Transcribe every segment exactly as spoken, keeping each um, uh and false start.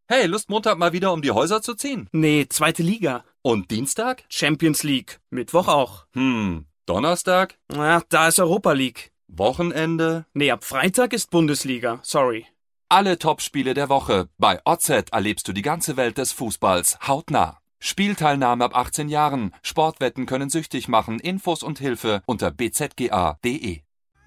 Hey, Lust Montag mal wieder um die Häuser zu ziehen? Nee, zweite Liga. Und Dienstag? Champions League. Mittwoch auch. Hm, Donnerstag? Na, da ist Europa League. Wochenende? Nee, ab Freitag ist Bundesliga. Sorry. Alle Topspiele der Woche. Bei O Z erlebst du die ganze Welt des Fußballs hautnah. Spielteilnahme ab achtzehn Jahren. Sportwetten können süchtig machen. Infos und Hilfe unter b z g a punkt d e.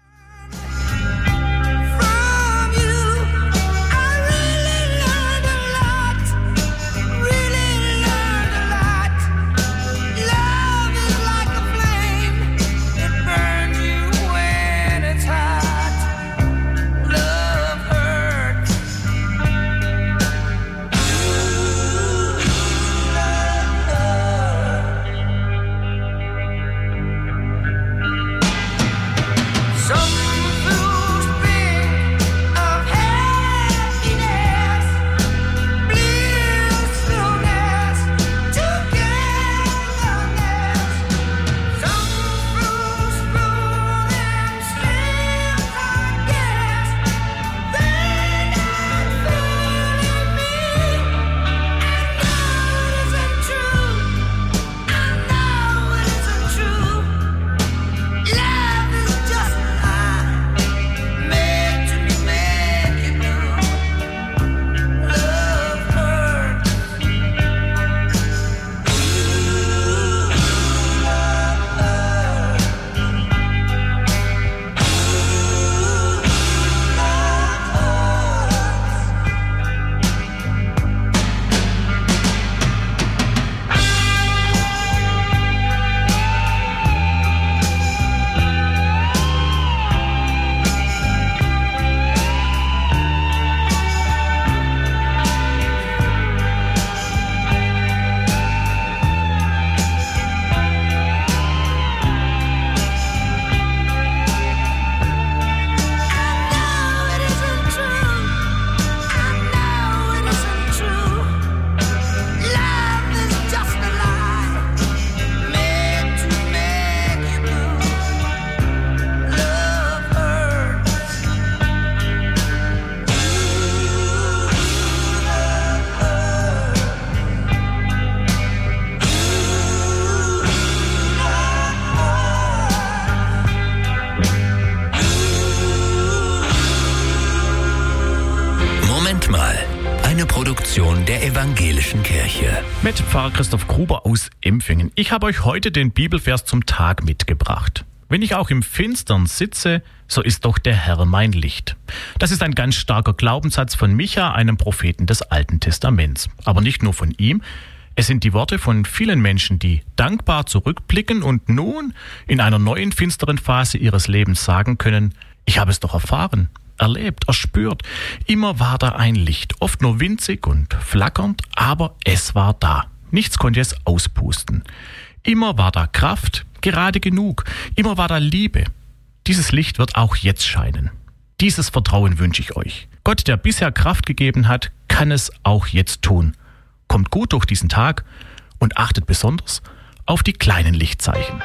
Der evangelischen Kirche. Mit Pfarrer Christoph Gruber aus Empfingen. Ich habe euch heute den Bibelvers zum Tag mitgebracht. Wenn ich auch im Finstern sitze, so ist doch der Herr mein Licht. Das ist ein ganz starker Glaubenssatz von Micha, einem Propheten des Alten Testaments. Aber nicht nur von ihm. Es sind die Worte von vielen Menschen, die dankbar zurückblicken und nun in einer neuen finsteren Phase ihres Lebens sagen können, ich habe es doch erfahren. Erlebt, erspürt. Immer war da ein Licht, oft nur winzig und flackernd, aber es war da. Nichts konnte es auspusten. Immer war da Kraft, gerade genug. Immer war da Liebe. Dieses Licht wird auch jetzt scheinen. Dieses Vertrauen wünsche ich euch. Gott, der bisher Kraft gegeben hat, kann es auch jetzt tun. Kommt gut durch diesen Tag und achtet besonders auf die kleinen Lichtzeichen.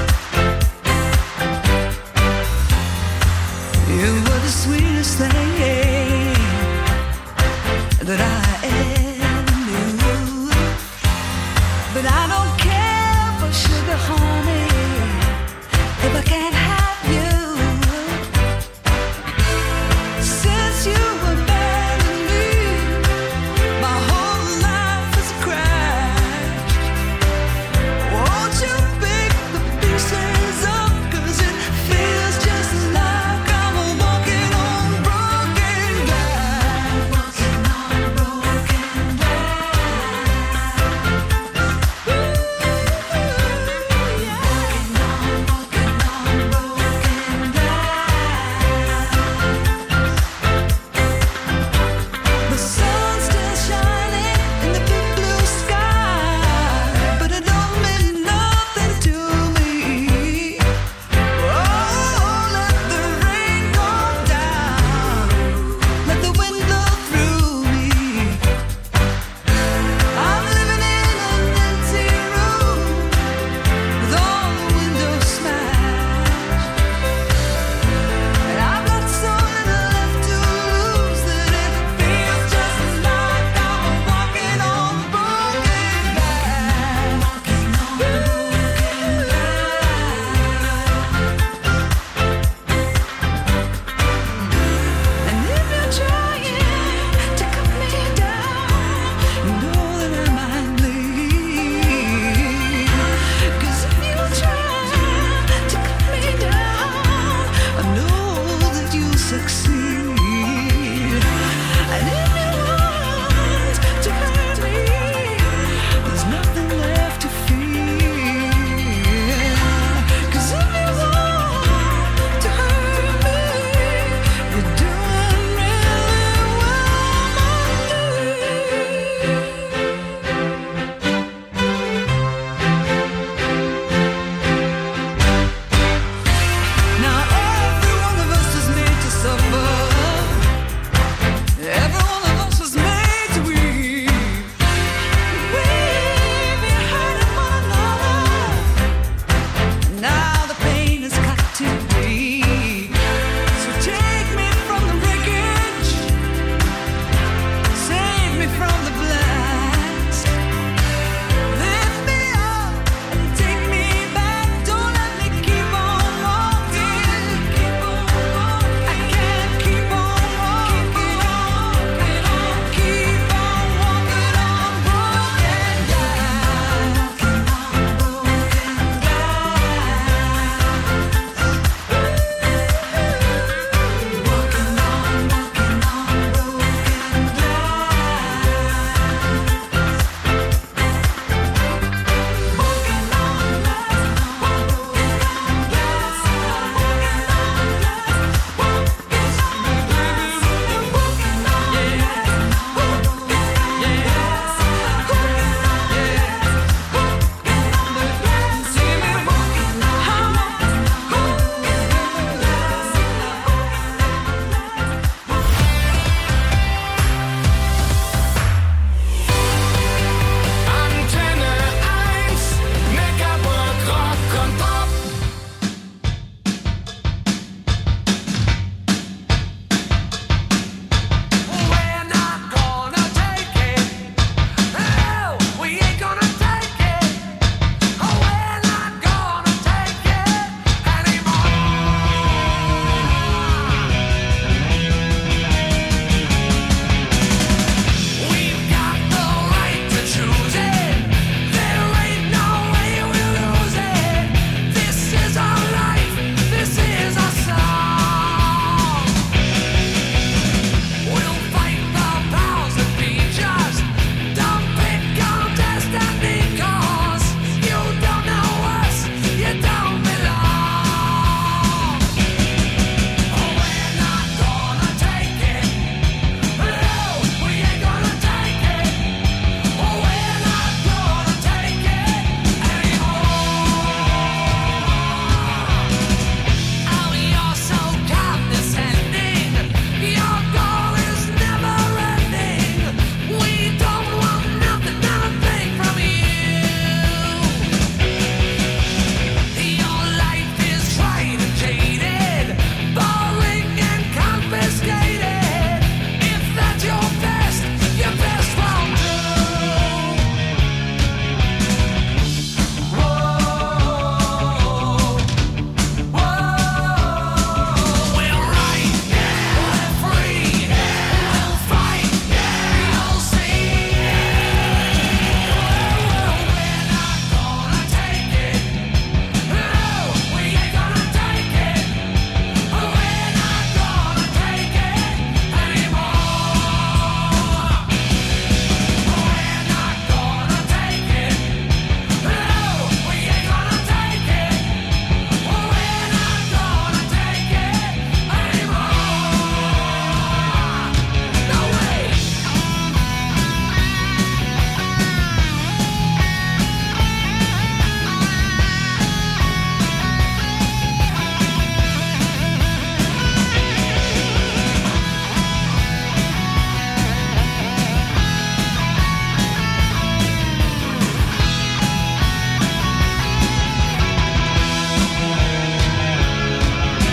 You were the sweetest thing